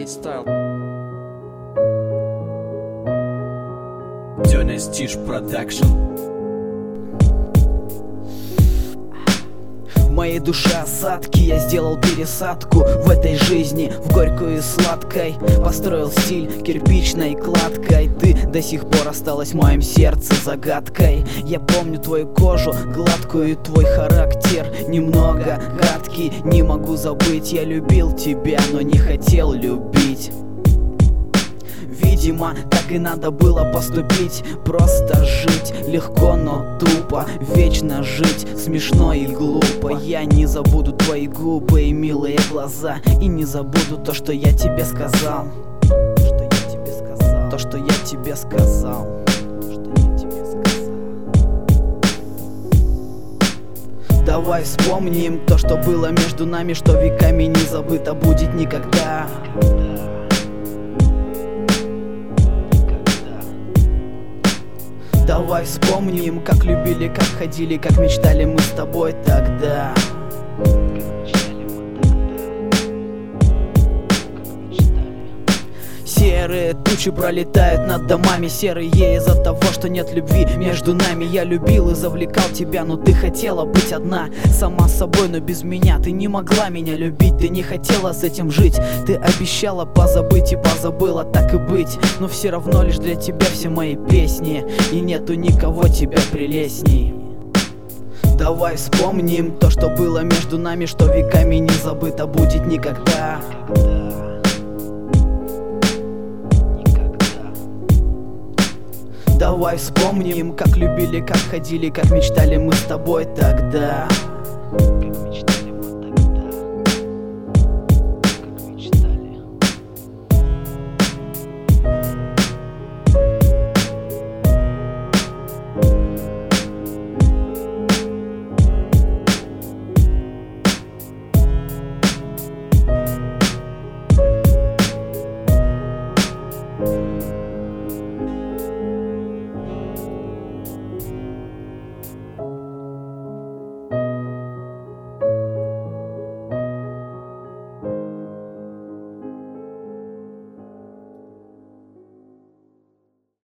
Style. Dynasty Production. В моей душе осадки, я сделал пересадку в этой жизни, в горькую и сладкой. Построил стиль кирпичной кладкой. Ты до сих пор осталась в моем сердце загадкой. Я помню твою кожу гладкую и твой характер немного гадкий. Не могу забыть, я любил тебя, но не хотел любить. Видимо, так и надо было поступить. Просто жить легко, но тупо. Вечно жить смешно и глупо. Я не забуду твои губы и милые глаза. И не забуду то, что я тебе сказал. То, что я тебе сказал. Давай вспомним то, что было между нами, что веками не забыто будет никогда. Давай вспомним, как любили, как ходили, как мечтали мы с тобой тогда. Серые тучи пролетают над домами, серые из-за того, что нет любви между нами. Я любил и завлекал тебя, но ты хотела быть одна, сама собой, но без меня. Ты не могла меня любить, ты не хотела с этим жить. Ты обещала позабыть и позабыла, так и быть. Но все равно лишь для тебя все мои песни, и нету никого тебя прелестней. Давай вспомним то, что было между нами, что веками не забыто будет никогда. Давай вспомним, как любили, как ходили, как мечтали мы с тобой тогда.